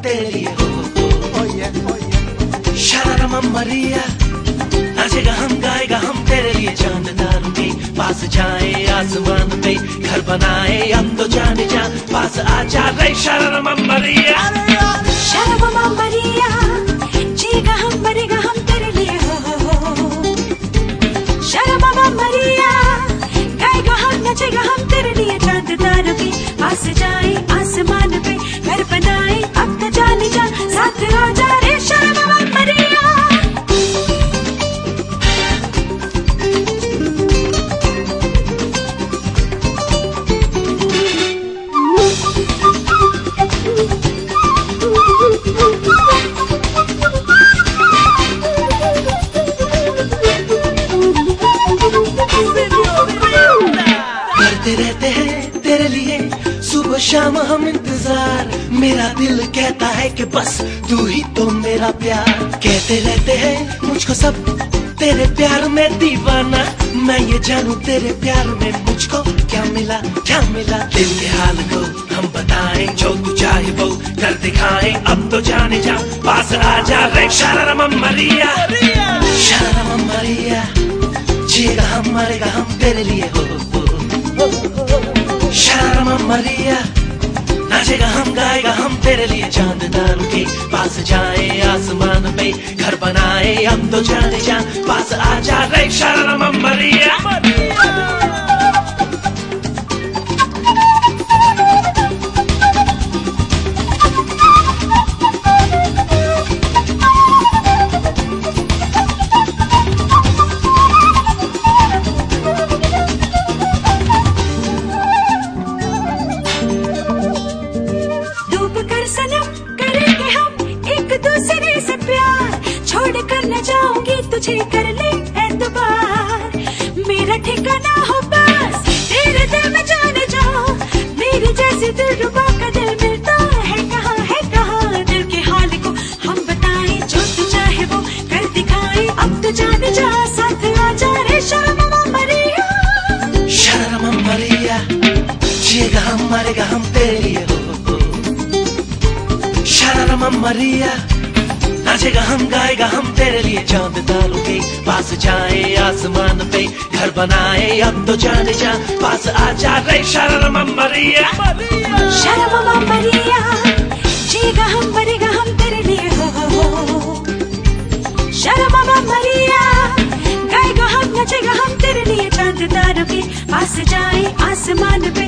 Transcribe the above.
तेरे लिए हो शरारम मरिया नाचेगा हम गाएगा हम तेरे लिए चांद तारों के पास जाए आसमान पे घर बनाए हम तो जाने जा पास आ जा रे शरारम मरिया शरारम मरिया जीगा हम मरेगा हम तेरे लिए हो शरारम मरिया गाएगा हम नचेगा हम तेरे लिए चांद तारों के पास जाए आसमान पे घर बनाए अब तो जाने जा साथ आ जा रे शरारम मरिया। करते रहते हैं तेरे लिए सुबह शाम हम इंतजार मेरा दिल कहता है कि बस तू ही तो मेरा प्यार कहते रहते हैं मुझको सब तेरे प्यार में दीवाना मैं ये जानूं तेरे प्यार में मुझको क्या मिला दिल के हाल को हम बताएं जो तू चाहे वो कर दिखाएं अब तो जाने जा पास आ जा रे शरारम मरिया शरारम मरिया जीगा हम मरेगा हम तेरे लिए हो शरारम मरिया नाचेगा हम गाएगा हम तेरे लिए चांद तारों के पास जाए आसमान पे घर बनाए हम तो जाने जा पास आ जा रे शरारम मरिया। सनम करेंगे हम एक दूसरे से प्यार छोड़ कर न जाऊंगी तुझे कर ले एतबार मेरा ठिकाना हो बस तेरे दिल में जाने जाओ मेरी जैसी दिलरुबा का दिल मिलता है कहाँ दिल के हाल को हम बताएं जो तू चाहे वो कर दिखाएं अब तो जाने जा साथ आ जा रे शरारम मरिया शरारम मरिया जीगा हम मरेगा हम तेरे लिए हो शरारम मरिया नाचेगा हम गाएगा हम तेरे लिए चांद तारों के पास जाए आसमान पे घर बनाए अब तो जाने जा पास आ जा रे शरारम मरिया शरारम मरिया जीगा हम मरेगा हम तेरे लिए हो शरारम मरिया गाएगा हम नचेगा हम तेरे लिए चांद तारों के पास जाए आसमान पे